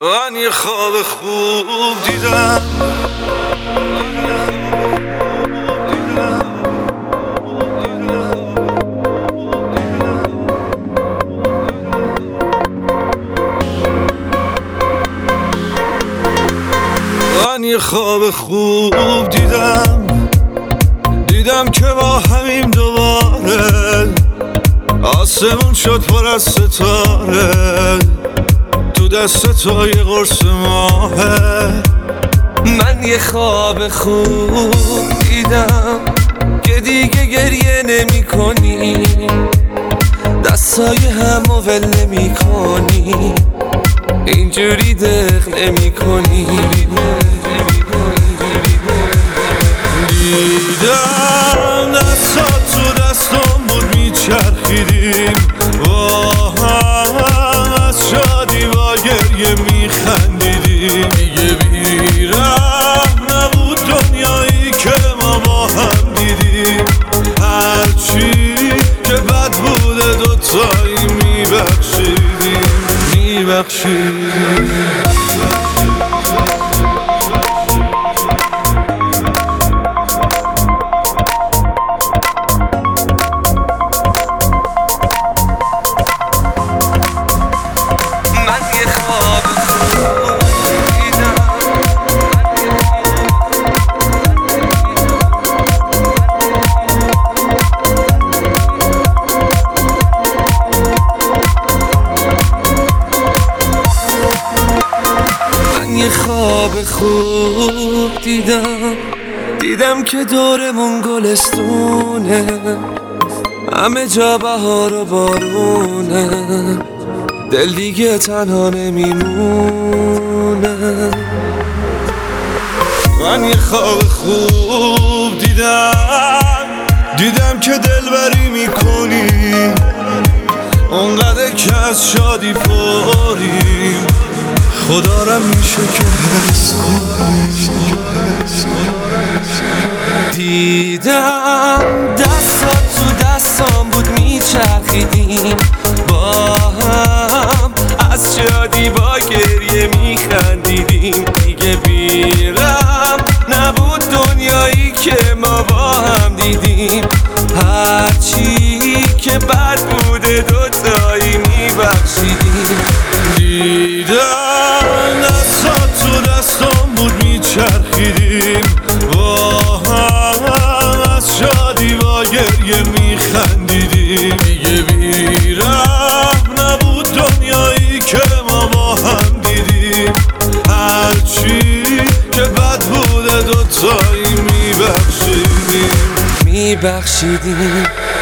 من یه خواب خوب دیدم، من یه خواب خوب دیدم که با همیم دوباره آسمون شد پر از ستاره، تو دست تو یه قرص ماهه. من یه خواب خوب دیدم که دیگه گریه نمی کنی، دستای همو ول نمی کنی، اینجوری دق نمی کنی. دیدم دستات تو دستم بود میچرخیدیم با هم، از شادی با گریه میخندیدیم. دیگه بیرحم نبود دنیایی که ما با هم دیدیم، هرچی که بد بوده دوتایی میبخشیدیم. یه خواب خوب دیدم که دورمون گلستونه، همه جا بهار و بارونه، دل دیگه تنها نمیمونه. من یه خواب خوب دیدم که دلبری میکنی، اونقدر که از شادی پریم، خدا را میشه که حس کنی. دیدم دستات تو دستام بود میچرخیدیم با هم، از شادی با گریه میخندیدیم. دیگه بیرم نبود دنیایی که ما با هم دیدیم، هرچی که بد بوده دوتایی میبخشیدیم. دیدم دستات تو دستم بود میچرخیدیم با هم، از شادی با گریه میخندیدیم. دیگه بیرحم نبود دنیایی که ما با هم دیدیم، هرچی که بد بوده دوتایی میبخشیدیم.